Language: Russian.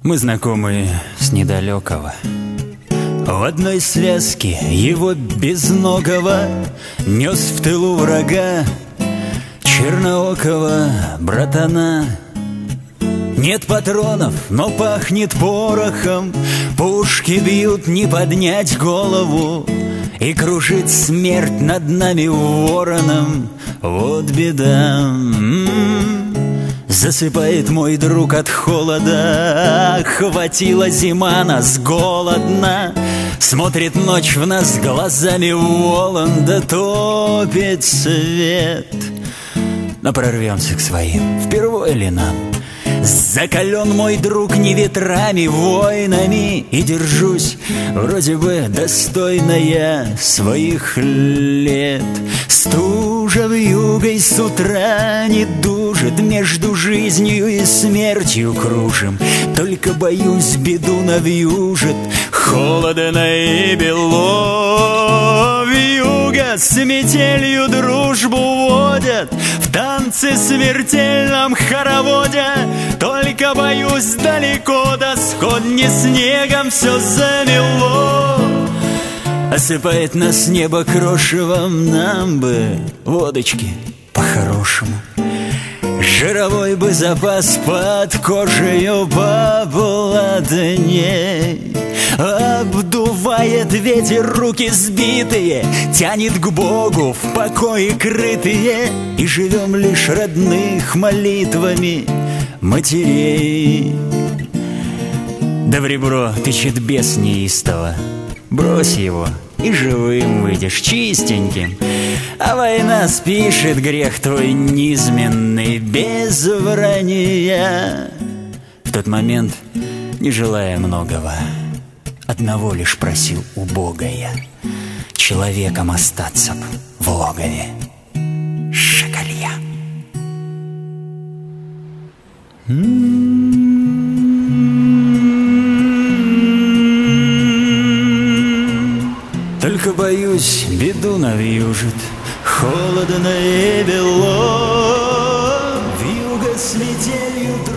Мы знакомы с недалекого. В одной связке его безногого нес в тылу врага черноокого братана. Нет патронов, но пахнет порохом, пушки бьют, не поднять голову, и кружит смерть над нами вороном. Вот беда. Засыпает мой друг от холода. Хватила зима нас голодна. Смотрит ночь в нас глазами волн, да топит свет. Но прорвемся к своим, впервые ли нам? Закален мой друг не ветрами, войнами, и держусь вроде бы достойно я своих лет. Стужа вьюгой с утра не дужит, между жизнью и смертью кружим. Только боюсь, беду навьюжит, холодно и бело. Вьюга с метелью дружбу водят, в танце смертельном хороводя. Только боюсь, далеко до сходни снегом все замело. Осыпает нас небо крошевом, нам бы водочки по-хорошему. Жировой бы запас под кожею поплотней. Обдувает ветер руки сбитые, тянет к Богу в покое крытые, и живем лишь родных молитвами матерей. Да в ребро тычет бес неистово. Брось его, и живым выйдешь, чистеньким. А война спишет грех твой низменный без вранья. В тот момент, не желая многого, одного лишь просил у Бога я: человеком остаться б в логове Шакалья. Только боюсь, беду навьюжит, холодно и бело. Вьюга с метелью